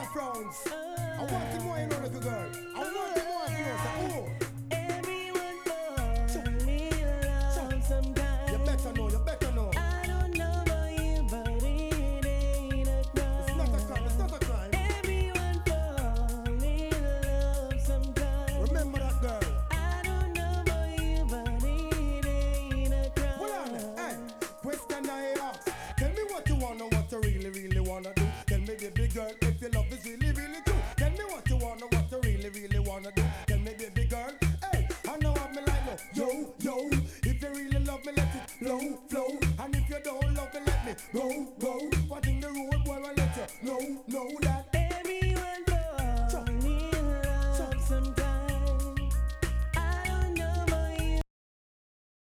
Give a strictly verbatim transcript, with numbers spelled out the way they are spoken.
of frowns. I want the more, you know, little girl. I want the more, you know, say, oh. Everyone only loves sometimes. You better know, you better know. I don't know about you, but it ain't a crime. It's not a crime, it's not a crime. Everyone only loves sometimes. Remember that girl. I don't know about you, but it ain't a crime. Hold on there. Hey, question I ask. Tell me what you wanna, what you really, really wanna do. Tell me, baby girl, if your love is really, really true. Tell me what you wanna, what you really, really wanna do. Tell me, baby girl, hey, I know I'm like no. Yo, yo, if you really love me, let it flow, flow.